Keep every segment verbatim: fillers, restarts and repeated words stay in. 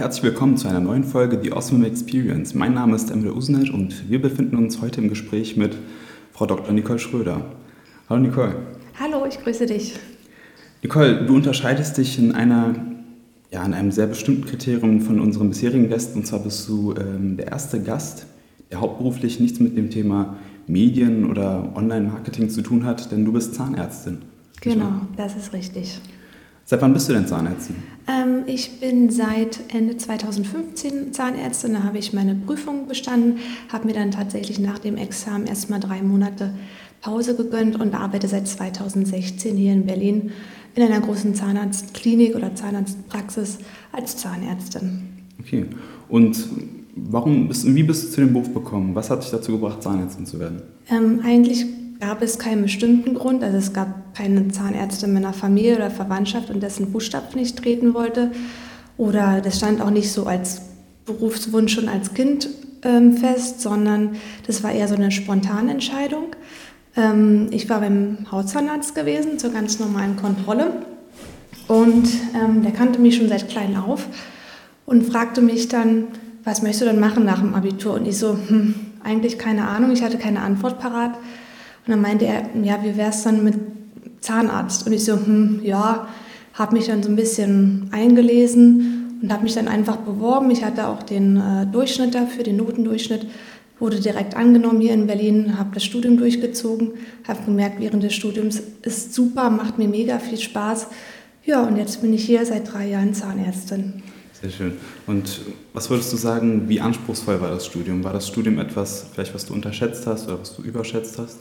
Herzlich willkommen zu einer neuen Folge The Awesome Experience. Mein Name ist Emre Usnet und wir befinden uns heute im Gespräch mit Frau Doktor Nicole Schröder. Hallo Nicole. Hallo, ich grüße dich. Nicole, du unterscheidest dich in einer, ja, in einem sehr bestimmten Kriterium von unseren bisherigen Gästen, und zwar bist du ähm, der erste Gast, der hauptberuflich nichts mit dem Thema Medien oder Online-Marketing zu tun hat, denn du bist Zahnärztin. Genau, das ist richtig. Seit wann bist du denn Zahnärztin? Ähm, ich bin seit Ende zweitausendfünfzehn Zahnärztin, da habe ich meine Prüfung bestanden, habe mir dann tatsächlich nach dem Examen erstmal drei Monate Pause gegönnt und arbeite seit zweitausendsechzehn hier in Berlin in einer großen Zahnarztklinik oder Zahnarztpraxis als Zahnärztin. Okay, und warum bist, wie bist du zu dem Beruf gekommen? Was hat dich dazu gebracht, Zahnärztin zu werden? Ähm, eigentlich gab es keinen bestimmten Grund, also es gab keine Zahnärztin in meiner Familie oder Verwandtschaft, in dessen Fußstapfen ich treten wollte, oder das stand auch nicht so als Berufswunsch schon als Kind ähm, fest, sondern das war eher so eine spontane Entscheidung. Ähm, ich war beim Hauszahnarzt gewesen zur ganz normalen Kontrolle und ähm, der kannte mich schon seit klein auf und fragte mich dann, was möchtest du denn machen nach dem Abitur? Und ich so, hm, eigentlich keine Ahnung, ich hatte keine Antwort parat. Und dann meinte er, ja, wie wär's dann mit Zahnarzt? Und ich so, hm, ja, habe mich dann so ein bisschen eingelesen und habe mich dann einfach beworben. Ich hatte auch den äh, Durchschnitt dafür, den Notendurchschnitt, wurde direkt angenommen hier in Berlin, habe das Studium durchgezogen, habe gemerkt, während des Studiums ist super, macht mir mega viel Spaß. Ja, und jetzt bin ich hier seit drei Jahren Zahnärztin. Sehr schön. Und was würdest du sagen, wie anspruchsvoll war das Studium? War das Studium etwas, vielleicht was du unterschätzt hast oder was du überschätzt hast?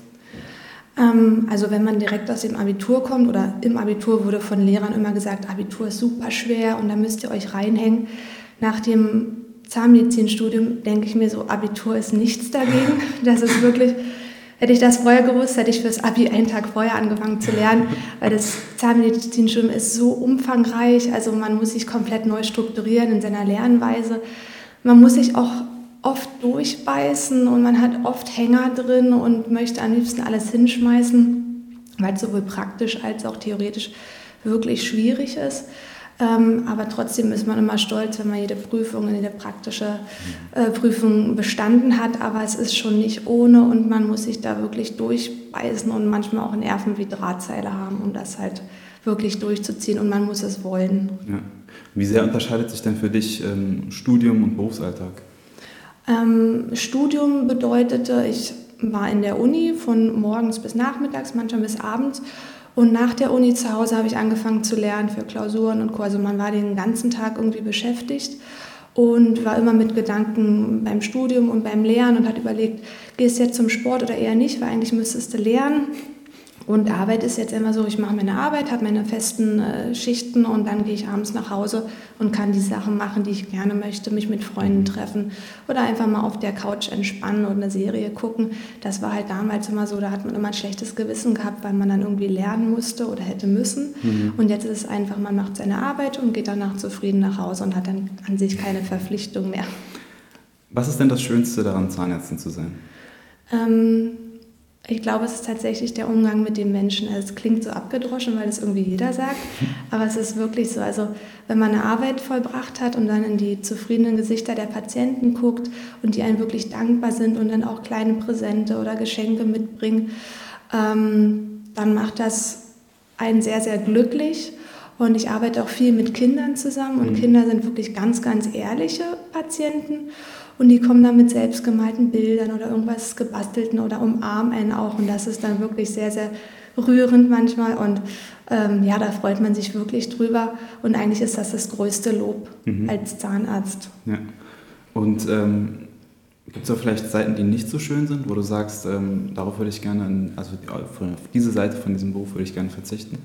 Also wenn man direkt aus dem Abitur kommt oder im Abitur wurde von Lehrern immer gesagt, Abitur ist super schwer und da müsst ihr euch reinhängen. Nach dem Zahnmedizinstudium denke ich mir so, Abitur ist nichts dagegen. Das ist wirklich, hätte ich das vorher gewusst, hätte ich fürs Abi einen Tag vorher angefangen zu lernen, weil das Zahnmedizinstudium ist so umfangreich, also man muss sich komplett neu strukturieren in seiner Lernweise. Man muss sich auch oft durchbeißen und man hat oft Hänger drin und möchte am liebsten alles hinschmeißen, weil es sowohl praktisch als auch theoretisch wirklich schwierig ist. Ähm, aber trotzdem ist man immer stolz, wenn man jede Prüfung, jede praktische äh, Prüfung bestanden hat. Aber es ist schon nicht ohne und man muss sich da wirklich durchbeißen und manchmal auch Nerven wie Drahtseile haben, um das halt wirklich durchzuziehen und man muss es wollen. Ja. Wie sehr unterscheidet sich denn für dich ähm, Studium und Berufsalltag? Ähm, Studium bedeutete, ich war in der Uni von morgens bis nachmittags, manchmal bis abends. Und nach der Uni zu Hause habe ich angefangen zu lernen für Klausuren und Co. Also man war den ganzen Tag irgendwie beschäftigt und war immer mit Gedanken beim Studium und beim Lernen und hat überlegt, gehst du jetzt zum Sport oder eher nicht, weil eigentlich müsstest du lernen. Und Arbeit ist jetzt immer so, ich mache meine Arbeit, habe meine festen äh, Schichten und dann gehe ich abends nach Hause und kann die Sachen machen, die ich gerne möchte, mich mit Freunden treffen oder einfach mal auf der Couch entspannen und eine Serie gucken. Das war halt damals immer so, da hat man immer ein schlechtes Gewissen gehabt, weil man dann irgendwie lernen musste oder hätte müssen. Mhm. Und jetzt ist es einfach, man macht seine Arbeit und geht danach zufrieden nach Hause und hat dann an sich keine Verpflichtung mehr. Was ist denn das Schönste daran, Zahnärztin zu sein? Ähm, Ich glaube, es ist tatsächlich der Umgang mit den Menschen. Also es klingt so abgedroschen, weil das irgendwie jeder sagt, aber es ist wirklich so. Also wenn man eine Arbeit vollbracht hat und dann in die zufriedenen Gesichter der Patienten guckt und die einem wirklich dankbar sind und dann auch kleine Präsente oder Geschenke mitbringen, ähm, dann macht das einen sehr, sehr glücklich. Und ich arbeite auch viel mit Kindern zusammen und mhm. Kinder sind wirklich ganz, ganz ehrliche Patienten. Und die kommen dann mit selbstgemalten Bildern oder irgendwas Gebastelten oder umarmen einen auch. Und das ist dann wirklich sehr, sehr rührend manchmal. Und ähm, ja, da freut man sich wirklich drüber. Und eigentlich ist das das größte Lob mhm. als Zahnarzt. Ja. Und ähm, gibt es auch vielleicht Seiten, die nicht so schön sind, wo du sagst, ähm, darauf würde ich gerne, also auf diese Seite von diesem Beruf würde ich gerne verzichten?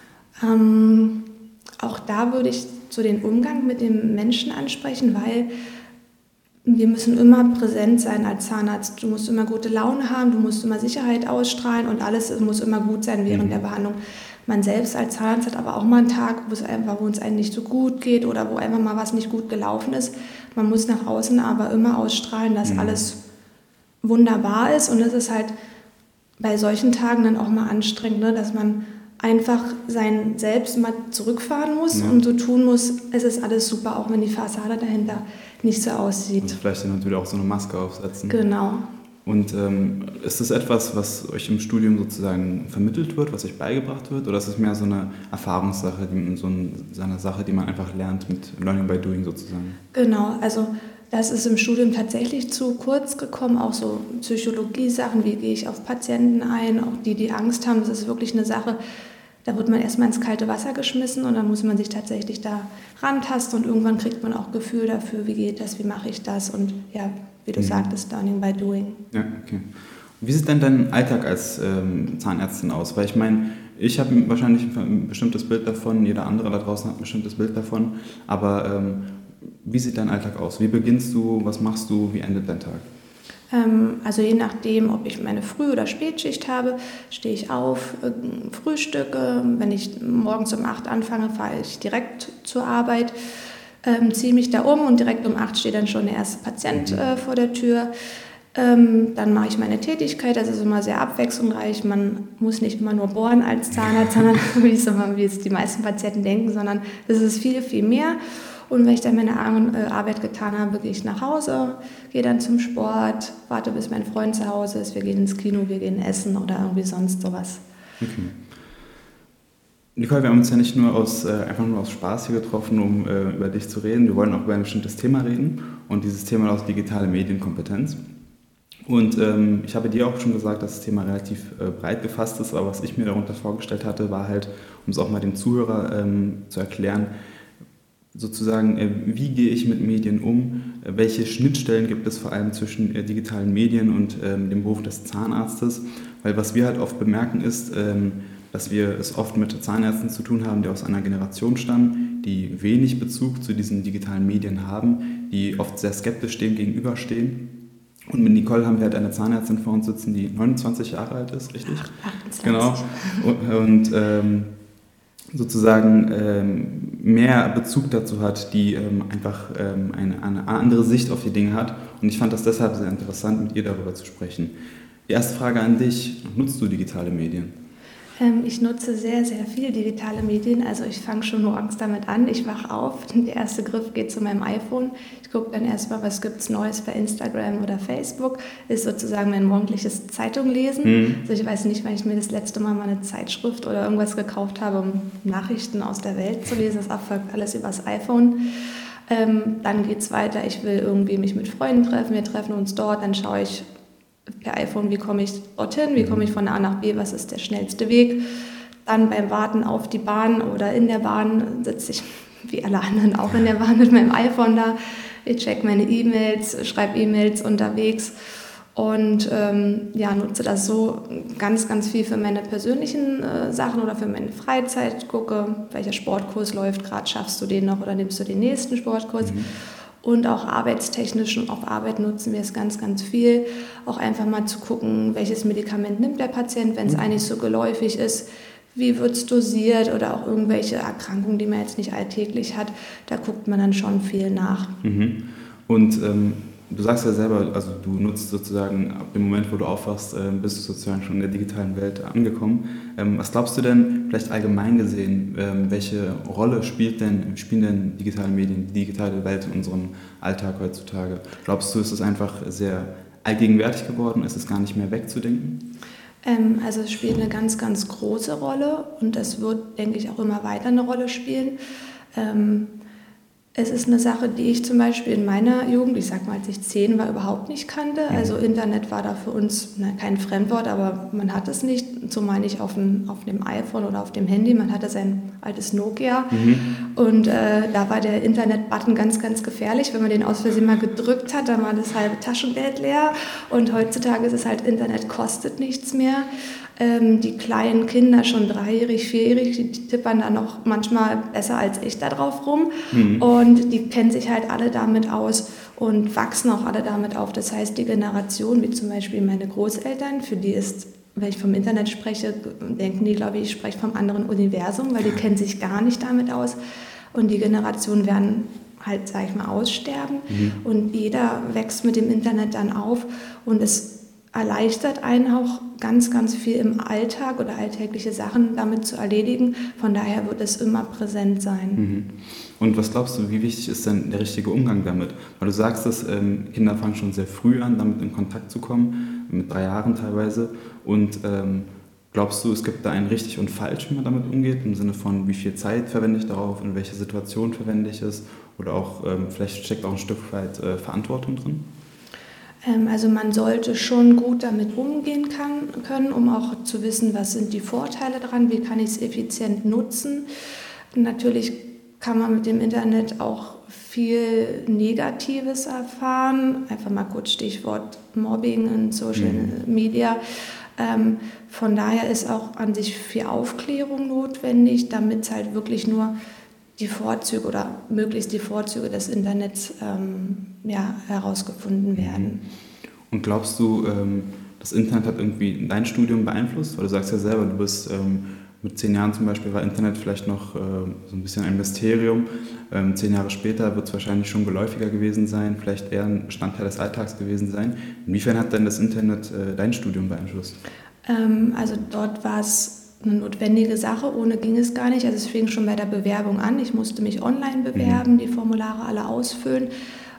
Ähm, auch da würde ich so den Umgang mit dem Menschen ansprechen, weil wir müssen immer präsent sein als Zahnarzt. Du musst immer gute Laune haben, du musst immer Sicherheit ausstrahlen und alles muss immer gut sein während mhm. der Behandlung. Man selbst als Zahnarzt hat aber auch mal einen Tag, wo es einfach, wo es einem nicht so gut geht oder wo einfach mal was nicht gut gelaufen ist. Man muss nach außen aber immer ausstrahlen, dass mhm. alles wunderbar ist und es ist halt bei solchen Tagen dann auch mal anstrengend, ne, dass man einfach sein Selbst mal zurückfahren muss ja. und so tun muss, es ist alles super, auch wenn die Fassade dahinter nicht so aussieht. Und vielleicht dann natürlich auch so eine Maske aufsetzen. Genau. Und ähm, ist das etwas, was euch im Studium sozusagen vermittelt wird, was euch beigebracht wird, oder ist es mehr so eine Erfahrungssache, die, so, ein, so eine Sache, die man einfach lernt mit Learning by Doing sozusagen? Genau, also das ist im Studium tatsächlich zu kurz gekommen, auch so Psychologie-Sachen, wie gehe ich auf Patienten ein, auch die, die Angst haben, das ist wirklich eine Sache, da wird man erstmal ins kalte Wasser geschmissen und dann muss man sich tatsächlich da rantasten und irgendwann kriegt man auch Gefühl dafür, wie geht das, wie mache ich das und ja, wie du mhm. sagtest, Learning by Doing. Ja, okay. Wie sieht denn dein Alltag als ähm, Zahnärztin aus? Weil ich meine, ich habe wahrscheinlich ein bestimmtes Bild davon, jeder andere da draußen hat ein bestimmtes Bild davon, aber ähm, wie sieht dein Alltag aus? Wie beginnst du, was machst du, wie endet dein Tag? Ähm, also je nachdem, ob ich meine Früh- oder Spätschicht habe, stehe ich auf, äh, frühstücke. Wenn ich morgens um acht anfange, fahre ich direkt zur Arbeit. Ähm, ziehe mich da um und direkt um acht steht dann schon der erste Patient äh, vor der Tür. Ähm, dann mache ich meine Tätigkeit, das ist immer sehr abwechslungsreich. Man muss nicht immer nur bohren als Zahnarzt, sondern wie es, immer, wie es die meisten Patienten denken, sondern es ist viel, viel mehr. Und wenn ich dann meine Arbeit getan habe, gehe ich nach Hause, gehe dann zum Sport, warte bis mein Freund zu Hause ist, wir gehen ins Kino, wir gehen essen oder irgendwie sonst sowas. Okay. Nicole, wir haben uns ja nicht nur aus, äh, einfach nur aus Spaß hier getroffen, um äh, über dich zu reden. Wir wollen auch über ein bestimmtes Thema reden und dieses Thema ist digitale Medienkompetenz. Und ähm, ich habe dir auch schon gesagt, dass das Thema relativ äh, breit gefasst ist, aber was ich mir darunter vorgestellt hatte, war halt, um es auch mal dem Zuhörer ähm, zu erklären, sozusagen, äh, wie gehe ich mit Medien um, äh, welche Schnittstellen gibt es vor allem zwischen äh, digitalen Medien und ähm, dem Beruf des Zahnarztes, weil was wir halt oft bemerken ist, ähm, dass wir es oft mit Zahnärzten zu tun haben, die aus einer Generation stammen, die wenig Bezug zu diesen digitalen Medien haben, die oft sehr skeptisch dem gegenüberstehen. Und mit Nicole haben wir halt eine Zahnärztin vor uns sitzen, die neunundzwanzig Jahre alt ist, richtig? achtundzwanzig. Genau. Und, und ähm, sozusagen ähm, mehr Bezug dazu hat, die ähm, einfach ähm, eine, eine andere Sicht auf die Dinge hat. Und ich fand das deshalb sehr interessant, mit ihr darüber zu sprechen. Die erste Frage an dich, nutzt du digitale Medien? Ähm, ich nutze sehr, sehr viel digitale Medien. Also ich fange schon morgens damit an. Ich wache auf, der erste Griff geht zu meinem iPhone. Ich gucke dann erstmal, was gibt es Neues bei Instagram oder Facebook. Ist sozusagen mein morgendliches Zeitung lesen. Mhm. Also ich weiß nicht, wann ich mir das letzte Mal mal eine Zeitschrift oder irgendwas gekauft habe, um Nachrichten aus der Welt zu lesen. Das erfolgt alles übers iPhone. Ähm, dann geht es weiter. Ich will irgendwie mich mit Freunden treffen. Wir treffen uns dort. Dann schaue ich per iPhone, wie komme ich dorthin, wie komme ich von A nach B, was ist der schnellste Weg. Dann beim Warten auf die Bahn oder in der Bahn sitze ich, wie alle anderen, auch in der Bahn mit meinem iPhone da. Ich check meine E-Mails, schreibe E-Mails unterwegs und ähm, ja, nutze das so ganz, ganz viel für meine persönlichen äh, Sachen oder für meine Freizeit. Gucke, welcher Sportkurs läuft gerade, schaffst du den noch oder nimmst du den nächsten Sportkurs. Mhm. Und auch arbeitstechnisch und auf Arbeit nutzen wir es ganz, ganz viel. Auch einfach mal zu gucken, welches Medikament nimmt der Patient, wenn es eigentlich so geläufig ist. Wie wird es dosiert oder auch irgendwelche Erkrankungen, die man jetzt nicht alltäglich hat. Da guckt man dann schon viel nach. Mhm. Und ähm, du sagst ja selber, also du nutzt sozusagen ab dem Moment, wo du aufwachst, äh, bist du sozusagen schon in der digitalen Welt angekommen. Ähm, was glaubst du denn, vielleicht allgemein gesehen, ähm, welche Rolle spielt denn, spielen denn digitale Medien, die digitale Welt in unserem Alltag heutzutage? Glaubst du, ist es einfach sehr allgegenwärtig geworden? Ist es gar nicht mehr wegzudenken? Ähm, also es spielt eine ganz, ganz große Rolle und es wird, denke ich, auch immer weiter eine Rolle spielen. Ähm, Es ist eine Sache, die ich zum Beispiel in meiner Jugend, ich sag mal, als ich zehn war, überhaupt nicht kannte. Also Internet war da für uns na, kein Fremdwort, aber man hat es nicht, zumal nicht auf dem, auf dem iPhone oder auf dem Handy. Man hatte sein altes Nokia mhm. und äh, da war der Internet-Button ganz, ganz gefährlich. Wenn man den aus Versehen mal gedrückt hat, dann war das halbe Taschengeld leer. Und heutzutage ist es halt, Internet kostet nichts mehr. Ähm, die kleinen Kinder, schon dreijährig, vierjährig, die tippern da noch manchmal besser als ich da drauf rum. Mhm. Und die kennen sich halt alle damit aus und wachsen auch alle damit auf. Das heißt, die Generation, wie zum Beispiel meine Großeltern, für die ist, wenn ich vom Internet spreche, denken die, glaube ich, ich spreche vom anderen Universum, weil die kennen sich gar nicht damit aus. Und die Generationen werden halt, sage ich mal, aussterben. Mhm. Und jeder wächst mit dem Internet dann auf und es erleichtert einen auch ganz, ganz viel im Alltag oder alltägliche Sachen damit zu erledigen. Von daher wird es immer präsent sein. Mhm. Und was glaubst du, wie wichtig ist denn der richtige Umgang damit? Weil du sagst, dass ähm, Kinder fangen schon sehr früh an, damit in Kontakt zu kommen, mit drei Jahren teilweise. Und ähm, glaubst du, es gibt da ein richtig und falsch, wie man damit umgeht? Im Sinne von, wie viel Zeit verwende ich darauf, in welche Situation verwende ich es? Oder auch, ähm, vielleicht steckt auch ein Stück weit äh, Verantwortung drin? Ähm, also man sollte schon gut damit umgehen kann, können, um auch zu wissen, was sind die Vorteile daran, wie kann ich es effizient nutzen. Natürlich kann man mit dem Internet auch viel Negatives erfahren. Einfach mal kurz Stichwort Mobbing in Social mhm. Media. Ähm, von daher ist auch an sich viel Aufklärung notwendig, damit es halt wirklich nur die Vorzüge oder möglichst die Vorzüge des Internets ähm, ja, herausgefunden werden. Und glaubst du, ähm, das Internet hat irgendwie dein Studium beeinflusst? Weil du sagst ja selber, du bist ähm, mit zehn Jahren zum Beispiel, war Internet vielleicht noch äh, so ein bisschen ein Mysterium. Ähm, zehn Jahre später wird es wahrscheinlich schon geläufiger gewesen sein, vielleicht eher ein Bestandteil des Alltags gewesen sein. Inwiefern hat denn das Internet äh, dein Studium beeinflusst? Ähm, also dort war es eine notwendige Sache, ohne ging es gar nicht. Also es fing schon bei der Bewerbung an. Ich musste mich online bewerben, mhm. die Formulare alle ausfüllen.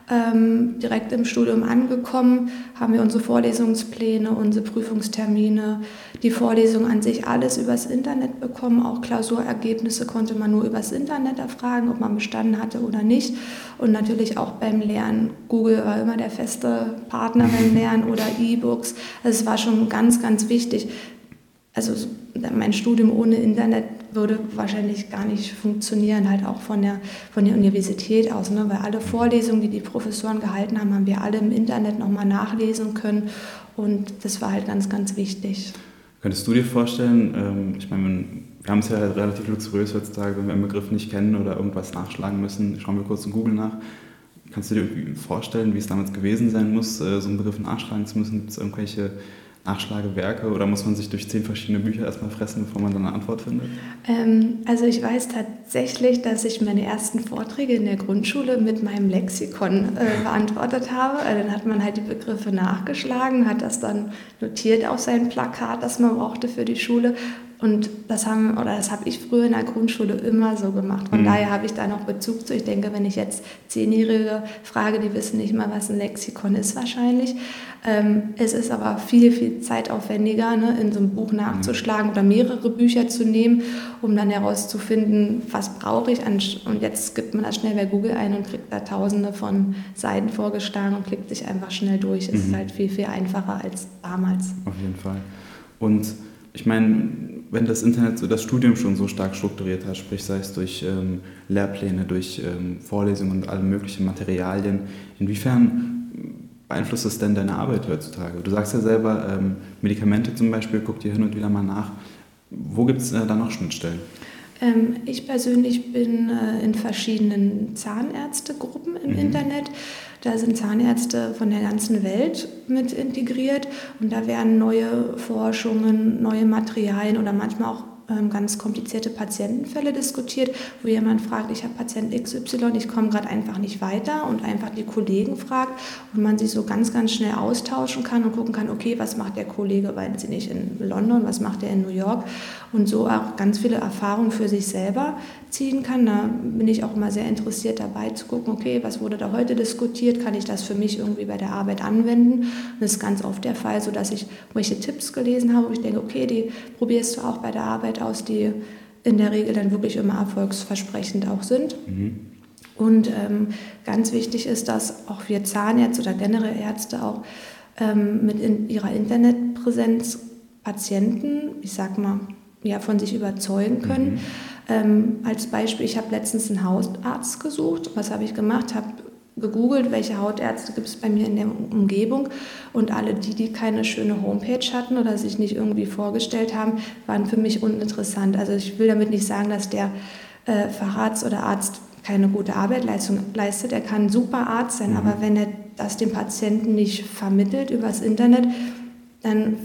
Ähm, direkt im Studium angekommen, haben wir unsere Vorlesungspläne, unsere Prüfungstermine, die Vorlesung an sich, alles übers Internet bekommen. Auch Klausurergebnisse konnte man nur übers Internet erfragen, ob man bestanden hatte oder nicht. Und natürlich auch beim Lernen. Google war immer der feste Partner beim Lernen oder E-Books. Also es war schon ganz, ganz wichtig. Also mein Studium ohne Internet würde wahrscheinlich gar nicht funktionieren, halt auch von der, von der Universität aus, ne? Weil alle Vorlesungen, die die Professoren gehalten haben, haben wir alle im Internet nochmal nachlesen können und das war halt ganz, ganz wichtig. Könntest du dir vorstellen, ähm, ich meine, wir haben es ja relativ luxuriös heutzutage, wenn wir einen Begriff nicht kennen oder irgendwas nachschlagen müssen, schauen wir kurz in Google nach. Kannst du dir irgendwie vorstellen, wie es damals gewesen sein muss, so einen Begriff nachschlagen zu müssen? Gibt es irgendwelche Nachschlagewerke oder muss man sich durch zehn verschiedene Bücher erstmal fressen, bevor man dann eine Antwort findet? Ähm, also ich weiß tatsächlich, dass ich meine ersten Vorträge in der Grundschule mit meinem Lexikon äh, beantwortet habe. Also dann hat man halt die Begriffe nachgeschlagen, hat das dann notiert auf sein Plakat, das man brauchte für die Schule. Und das haben oder das habe ich früher in der Grundschule immer so gemacht. Von mhm. daher habe ich da noch Bezug zu. Ich denke, wenn ich jetzt Zehnjährige frage, die wissen nicht mal, was ein Lexikon ist wahrscheinlich. Ähm, es ist aber viel, viel zeitaufwendiger, ne, in so einem Buch nachzuschlagen mhm. oder mehrere Bücher zu nehmen, um dann herauszufinden, was brauche ich. Und jetzt gibt man das schnell bei Google ein und kriegt da tausende von Seiten vorgeschlagen und klickt sich einfach schnell durch. Mhm. Es ist halt viel, viel einfacher als damals. Auf jeden Fall. Und ich meine, wenn das Internet so das Studium schon so stark strukturiert hat, sprich sei es durch ähm, Lehrpläne, durch ähm, Vorlesungen und alle möglichen Materialien, inwiefern beeinflusst das denn deine Arbeit heutzutage? Du sagst ja selber, ähm, Medikamente zum Beispiel, guck dir hin und wieder mal nach. Wo gibt es äh, da noch Schnittstellen? Ähm, ich persönlich bin äh, in verschiedenen Zahnärztegruppen im mhm. Internet. Da sind Zahnärzte von der ganzen Welt mit integriert und da werden neue Forschungen, neue Materialien oder manchmal auch ähm, ganz komplizierte Patientenfälle diskutiert, wo jemand fragt, ich habe Patient X Y, ich komme gerade einfach nicht weiter und einfach die Kollegen fragt und man sich so ganz, ganz schnell austauschen kann und gucken kann, okay, was macht der Kollege, weiß ich nicht, in London, was macht er in New York und so auch ganz viele Erfahrungen für sich selber ziehen kann. Da bin ich auch immer sehr interessiert dabei zu gucken, okay, was wurde da heute diskutiert, kann ich das für mich irgendwie bei der Arbeit anwenden? Und das ist ganz oft der Fall, so dass ich welche Tipps gelesen habe, wo ich denke, okay, die probierst du auch bei der Arbeit aus, die in der Regel dann wirklich immer erfolgsversprechend auch sind. Mhm. Und ähm, ganz wichtig ist, dass auch wir Zahnärzte oder generell Ärzte auch ähm, mit in ihrer Internetpräsenz Patienten, ich sag mal, ja, von sich überzeugen können. Mhm. Ähm, als Beispiel, ich habe letztens einen Hautarzt gesucht. Was habe ich gemacht? Habe gegoogelt, welche Hautärzte gibt es bei mir in der Umgebung und alle die, die keine schöne Homepage hatten oder sich nicht irgendwie vorgestellt haben, waren für mich uninteressant. Also ich will damit nicht sagen, dass der äh, Facharzt oder Arzt keine gute Arbeit leistet. Er kann ein super Arzt sein, mhm. aber wenn er das dem Patienten nicht vermittelt übers Internet, dann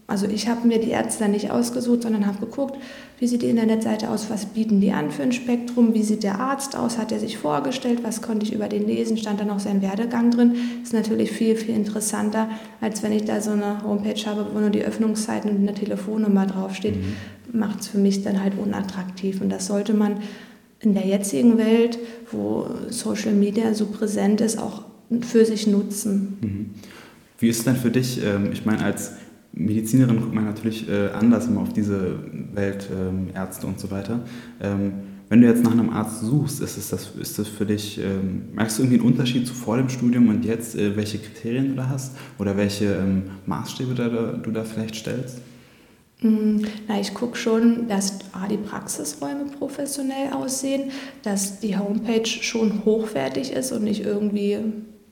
Also ich habe mir die Ärzte dann nicht ausgesucht, sondern habe geguckt, wie sieht die Internetseite aus, was bieten die an für ein Spektrum, wie sieht der Arzt aus, hat er sich vorgestellt, was konnte ich über den lesen, stand dann auch sein Werdegang drin. Ist natürlich viel, viel interessanter, als wenn ich da so eine Homepage habe, wo nur die Öffnungszeiten und eine Telefonnummer draufsteht, mhm. macht es für mich dann halt unattraktiv. Und das sollte man in der jetzigen Welt, wo Social Media so präsent ist, auch für sich nutzen. Mhm. Wie ist es denn für dich, ich meine, als Medizinerin guckt man natürlich äh, anders immer auf diese Welt, ähm, Ärzte und so weiter. Ähm, wenn du jetzt nach einem Arzt suchst, ist, es das, ist das für dich, ähm, merkst du irgendwie einen Unterschied zu vor dem Studium und jetzt, äh, welche Kriterien du da hast oder welche ähm, Maßstäbe da, da, du da vielleicht stellst? Na, ich gucke schon, dass A, die Praxisräume professionell aussehen, dass die Homepage schon hochwertig ist und nicht irgendwie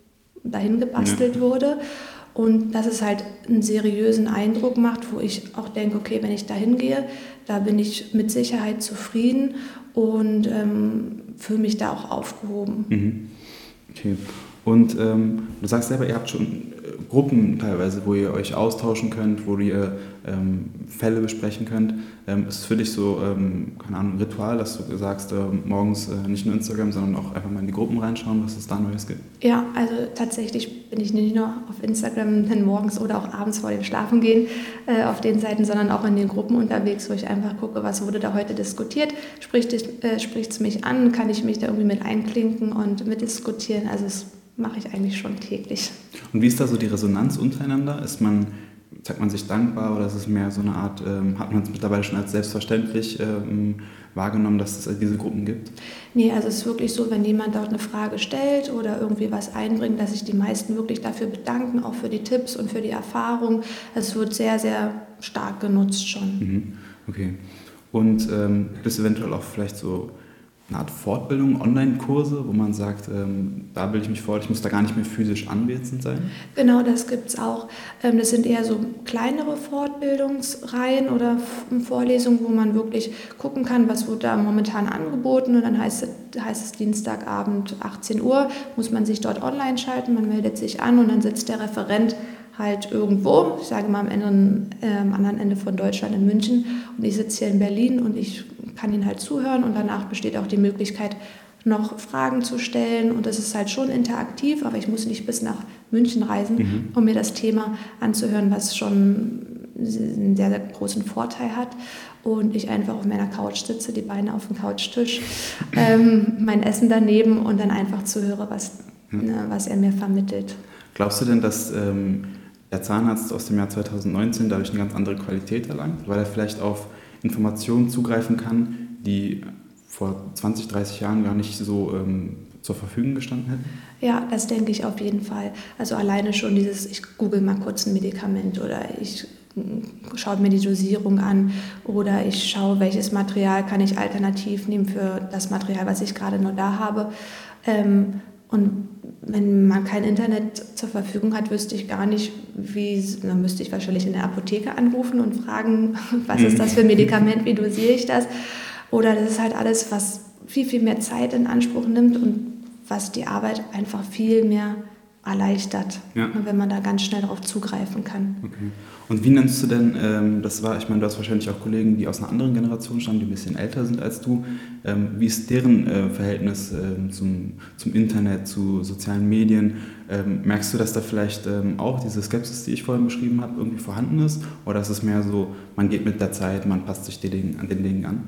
dahin gebastelt ja. wurde. Und dass es halt einen seriösen Eindruck macht, wo ich auch denke, okay, wenn ich da hingehe, da bin ich mit Sicherheit zufrieden und ähm, fühle mich da auch aufgehoben. Mhm. Okay. Und ähm, du sagst selber, ihr habt schon äh, Gruppen teilweise, wo ihr euch austauschen könnt, wo ihr ähm, Fälle besprechen könnt. Ähm, ist es für dich so, ähm, keine Ahnung, ein Ritual, dass du sagst, äh, morgens äh, nicht nur Instagram, sondern auch einfach mal in die Gruppen reinschauen, was es da Neues gibt? Ja, also tatsächlich bin ich nicht nur auf Instagram dann morgens oder auch abends vor dem Schlafengehen äh, auf den Seiten, sondern auch in den Gruppen unterwegs, wo ich einfach gucke, was wurde da heute diskutiert, spricht es äh, mich an, kann ich mich da irgendwie mit einklinken und mitdiskutieren, also es mache ich eigentlich schon täglich. Und wie ist da so die Resonanz untereinander? Ist man, zeigt man sich dankbar oder ist es mehr so eine Art, ähm, hat man es mittlerweile schon als selbstverständlich ähm, wahrgenommen, dass es diese Gruppen gibt? Nee, also es ist wirklich so, wenn jemand dort eine Frage stellt oder irgendwie was einbringt, dass sich die meisten wirklich dafür bedanken, auch für die Tipps und für die Erfahrung. Es wird sehr, sehr stark genutzt schon. Mhm. Okay. Und ähm, gibt es eventuell auch vielleicht so eine Art Fortbildung, Online-Kurse, wo man sagt, ähm, da bilde ich mich fort, ich muss da gar nicht mehr physisch anwesend sein? Genau, das gibt es auch. Ähm, das sind eher so kleinere Fortbildungsreihen oder Vorlesungen, wo man wirklich gucken kann, was wird da momentan angeboten. Und dann heißt es, heißt es Dienstagabend achtzehn Uhr, muss man sich dort online schalten, man meldet sich an und dann sitzt der Referent halt irgendwo, ich sage mal am anderen, äh, am anderen Ende von Deutschland in München und ich sitze hier in Berlin und ich kann ihn halt zuhören und danach besteht auch die Möglichkeit, noch Fragen zu stellen und das ist halt schon interaktiv, aber ich muss nicht bis nach München reisen, mhm. um mir das Thema anzuhören, was schon einen sehr, sehr großen Vorteil hat und ich einfach auf meiner Couch sitze, die Beine auf dem Couchtisch, ähm, mein Essen daneben und dann einfach zuhöre, was, mhm. ne, was er mir vermittelt. Glaubst du denn, dass ähm, der Zahnarzt aus dem Jahr zweitausendneunzehn dadurch eine ganz andere Qualität erlangt, weil er vielleicht auf Informationen zugreifen kann, die vor zwanzig, dreißig Jahren gar nicht so ähm, zur Verfügung gestanden hätten? Ja, das denke ich auf jeden Fall. Also alleine schon dieses, ich google mal kurz ein Medikament oder ich schaue mir die Dosierung an oder ich schaue, welches Material kann ich alternativ nehmen für das Material, was ich gerade nur da habe. Ähm, und wenn man kein Internet zur Verfügung hat, wüsste ich gar nicht, wie, dann müsste ich wahrscheinlich in der Apotheke anrufen und fragen, was ist das für ein Medikament, wie dosiere ich das? Oder das ist halt alles, was viel, viel mehr Zeit in Anspruch nimmt und was die Arbeit einfach viel mehr erleichtert, ja. wenn man da ganz schnell darauf zugreifen kann. Okay. Und wie nennst du denn, ähm, das war, ich meine, du hast wahrscheinlich auch Kollegen, die aus einer anderen Generation stammen, die ein bisschen älter sind als du. Ähm, wie ist deren äh, Verhältnis ähm, zum, zum Internet, zu sozialen Medien? Ähm, merkst du, dass da vielleicht ähm, auch diese Skepsis, die ich vorhin beschrieben habe, irgendwie vorhanden ist? Oder ist es mehr so, man geht mit der Zeit, man passt sich den Dingen, an den Dingen an?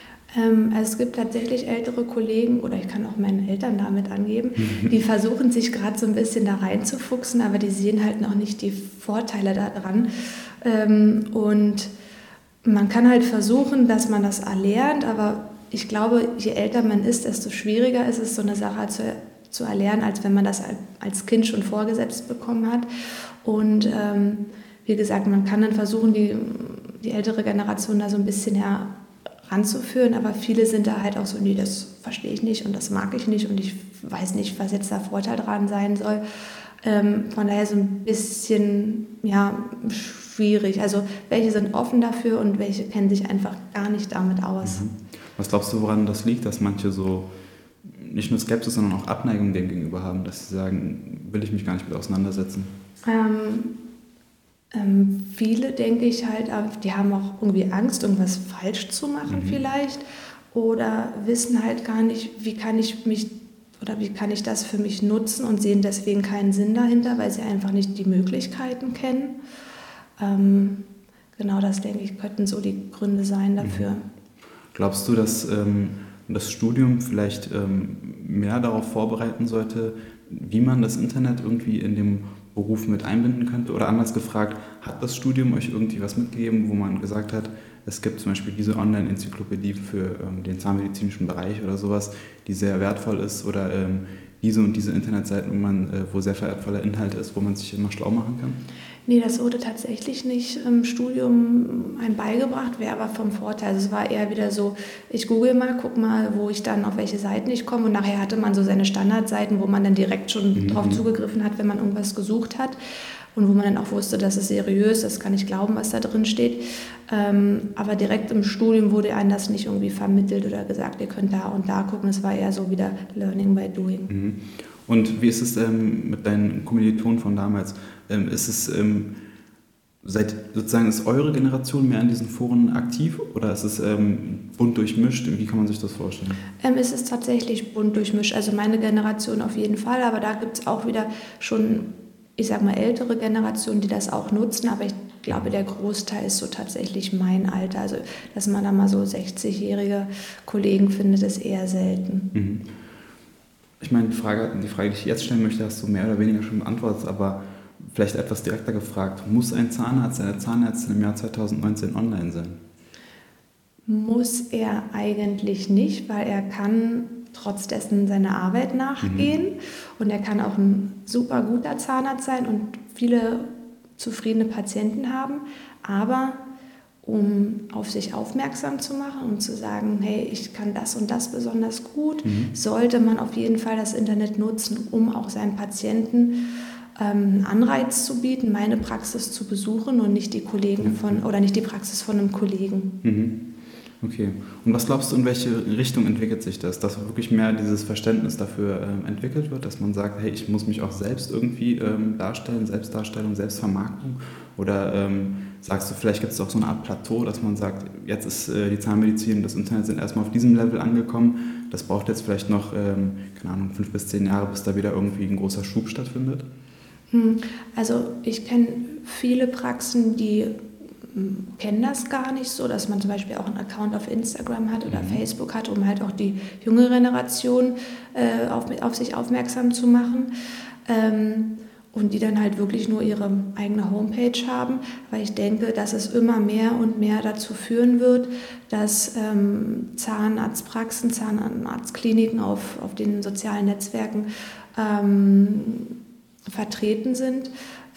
Ähm, also es gibt tatsächlich ältere Kollegen, oder ich kann auch meine Eltern damit angeben, die versuchen sich gerade so ein bisschen da reinzufuchsen, aber die sehen halt noch nicht die Vorteile daran. Ähm, und man kann halt versuchen, dass man das erlernt, aber ich glaube, je älter man ist, desto schwieriger ist es, so eine Sache zu, zu erlernen, als wenn man das als Kind schon vorgesetzt bekommen hat. Und ähm, wie gesagt, man kann dann versuchen, die, die ältere Generation da so ein bisschen her ranzuführen, aber viele sind da halt auch so, nee, das verstehe ich nicht und das mag ich nicht und ich weiß nicht, was jetzt der Vorteil dran sein soll. Ähm, von daher so ein bisschen, ja, schwierig. Also welche sind offen dafür und welche kennen sich einfach gar nicht damit aus. Mhm. Was glaubst du, woran das liegt, dass manche so nicht nur Skepsis, sondern auch Abneigung dem gegenüber haben, dass sie sagen, will ich mich gar nicht mit auseinandersetzen? Ähm, Ähm, viele, denke ich halt, die haben auch irgendwie Angst, irgendwas falsch zu machen mhm. vielleicht oder wissen halt gar nicht, wie kann ich mich oder wie kann ich das für mich nutzen und sehen deswegen keinen Sinn dahinter, weil sie einfach nicht die Möglichkeiten kennen. Ähm, genau das, denke ich, könnten so die Gründe sein dafür. Mhm. Glaubst du, dass ähm, das Studium vielleicht ähm, mehr darauf vorbereiten sollte, wie man das Internet irgendwie in dem Beruf mit einbinden könnte? Oder anders gefragt, hat das Studium euch irgendwie was mitgegeben, wo man gesagt hat, es gibt zum Beispiel diese Online-Enzyklopädie für ähm, den zahnmedizinischen Bereich oder sowas, die sehr wertvoll ist, oder ähm, diese und diese Internetseiten, wo, man, äh, wo sehr wertvoller Inhalt ist, wo man sich immer schlau machen kann? Nee, das wurde tatsächlich nicht im Studium einem beigebracht, wäre aber vom Vorteil. Also es war eher wieder so, ich google mal, guck mal, wo ich dann auf welche Seiten ich komme, und nachher hatte man so seine Standardseiten, wo man dann direkt schon mhm. drauf zugegriffen hat, wenn man irgendwas gesucht hat und wo man dann auch wusste, das ist seriös, das kann ich glauben, was da drin steht. Ähm, aber direkt im Studium wurde einem das nicht irgendwie vermittelt oder gesagt, ihr könnt da und da gucken. Es war eher so wieder Learning by Doing. Mhm. Und wie ist es ähm, mit deinen Kommilitonen von damals? Ähm, ist es ähm, seit sozusagen ist eure Generation mehr in diesen Foren aktiv oder ist es ähm, bunt durchmischt? Wie kann man sich das vorstellen? Ähm, es ist tatsächlich bunt durchmischt. Also meine Generation auf jeden Fall, aber da gibt es auch wieder schon, ich sag mal, ältere Generationen, die das auch nutzen, aber ich glaube, der Großteil ist so tatsächlich mein Alter. Also dass man da mal so sechzigjährige Kollegen findet, ist eher selten. Mhm. Ich meine, die Frage, die Frage, die ich jetzt stellen möchte, hast du mehr oder weniger schon beantwortet, aber vielleicht etwas direkter gefragt. Muss ein Zahnarzt, eine Zahnärztin im Jahr zweitausendneunzehn online sein? Muss er eigentlich nicht, weil er kann trotz dessen seiner Arbeit nachgehen mhm. und er kann auch ein super guter Zahnarzt sein und viele zufriedene Patienten haben, aber um auf sich aufmerksam zu machen und zu sagen, hey, ich kann das und das besonders gut, mhm. sollte man auf jeden Fall das Internet nutzen, um auch seinen Patienten ähm, Anreiz zu bieten, meine Praxis zu besuchen und nicht die Kollegen von oder nicht die Praxis von einem Kollegen. Mhm. Okay. Und was glaubst du, in welche Richtung entwickelt sich das? Dass wirklich mehr dieses Verständnis dafür ähm, entwickelt wird, dass man sagt, hey, ich muss mich auch selbst irgendwie ähm, darstellen, Selbstdarstellung, Selbstvermarktung? Oder ähm, sagst du, vielleicht gibt es auch so eine Art Plateau, dass man sagt, jetzt ist äh, die Zahnmedizin und das Internet sind erstmal auf diesem Level angekommen, das braucht jetzt vielleicht noch, ähm, keine Ahnung, fünf bis zehn Jahre, bis da wieder irgendwie ein großer Schub stattfindet? Also ich kenne viele Praxen, die kennen das gar nicht so, dass man zum Beispiel auch einen Account auf Instagram hat oder mhm. Facebook hat, um halt auch die junge Generation äh, auf, auf sich aufmerksam zu machen. Ähm, und die dann halt wirklich nur ihre eigene Homepage haben, weil ich denke, dass es immer mehr und mehr dazu führen wird, dass ähm, Zahnarztpraxen, Zahnarztkliniken auf, auf den sozialen Netzwerken ähm, vertreten sind.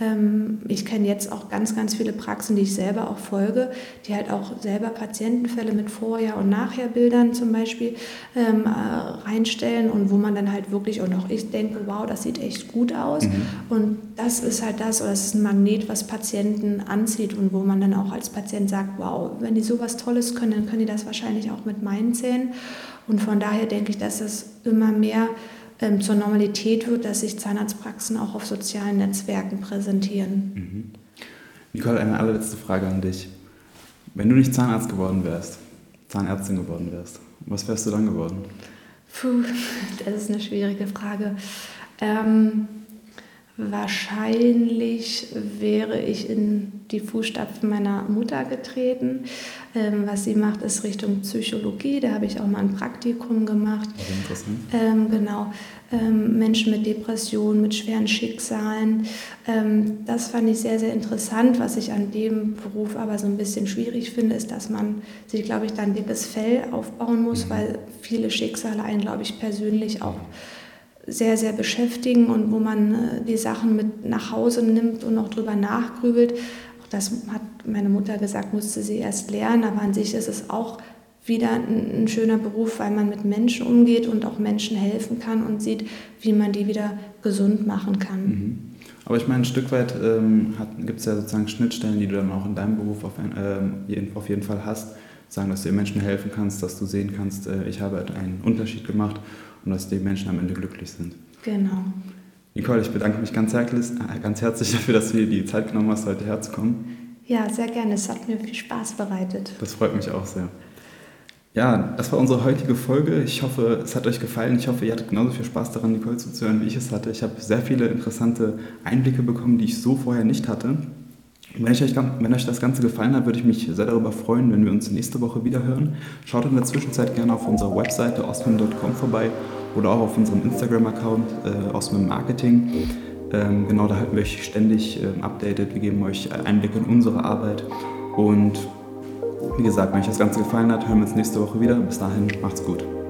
Ich kenne jetzt auch ganz, ganz viele Praxen, die ich selber auch folge, die halt auch selber Patientenfälle mit Vorher- und Nachherbildern zum Beispiel ähm, reinstellen und wo man dann halt wirklich, und auch ich denke, wow, das sieht echt gut aus. Mhm. Und das ist halt das, oder das ist ein Magnet, was Patienten anzieht und wo man dann auch als Patient sagt, wow, wenn die sowas Tolles können, dann können die das wahrscheinlich auch mit meinen Zähnen. Und von daher denke ich, dass es immer mehr ähm, zur Normalität wird, dass sich Zahnarztpraxen auch auf sozialen Netzwerken präsentieren. Mhm. Nicole, eine allerletzte Frage an dich. Wenn du nicht Zahnarzt geworden wärst, Zahnärztin geworden wärst, was wärst du dann geworden? Puh, das ist eine schwierige Frage. Ähm, wahrscheinlich wäre ich in die Fußstapfen meiner Mutter getreten. Ähm, was sie macht, ist Richtung Psychologie. Da habe ich auch mal ein Praktikum gemacht. Okay, interessant. Ähm, genau. Ähm, Menschen mit Depressionen, mit schweren Schicksalen. Ähm, das fand ich sehr, sehr interessant. Was ich an dem Beruf aber so ein bisschen schwierig finde, ist, dass man sich, glaube ich, da ein dickes Fell aufbauen muss, mhm. weil viele Schicksale einen, glaube ich, persönlich auch sehr, sehr beschäftigen und wo man äh, die Sachen mit nach Hause nimmt und auch drüber nachgrübelt. Auch das hat meine Mutter gesagt, musste sie erst lernen, aber an sich ist es auch wieder ein, ein schöner Beruf, weil man mit Menschen umgeht und auch Menschen helfen kann und sieht, wie man die wieder gesund machen kann. Mhm. Aber ich meine, ein Stück weit ähm, gibt es ja sozusagen Schnittstellen, die du dann auch in deinem Beruf auf, ähm, auf jeden Fall hast. Sagen, dass du den Menschen helfen kannst, dass du sehen kannst, äh, ich habe einen Unterschied gemacht und dass die Menschen am Ende glücklich sind. Genau. Nicole, ich bedanke mich ganz herzlich, äh, ganz herzlich dafür, dass du dir die Zeit genommen hast, heute herzukommen. Ja, sehr gerne. Es hat mir viel Spaß bereitet. Das freut mich auch sehr. Ja, das war unsere heutige Folge. Ich hoffe, es hat euch gefallen. Ich hoffe, ihr hattet genauso viel Spaß daran, Nicole zuzuhören, wie ich es hatte. Ich habe sehr viele interessante Einblicke bekommen, die ich so vorher nicht hatte. Wenn euch, wenn euch das Ganze gefallen hat, würde ich mich sehr darüber freuen, wenn wir uns nächste Woche wieder hören. Schaut in der Zwischenzeit gerne auf unserer Webseite osmim punkt com vorbei oder auch auf unserem Instagram-Account äh, Osmim Marketing. Ähm, genau, da halten wir euch ständig ähm, updated. Wir geben euch Einblicke in unsere Arbeit. Und wie gesagt, wenn euch das Ganze gefallen hat, hören wir uns nächste Woche wieder. Bis dahin, macht's gut.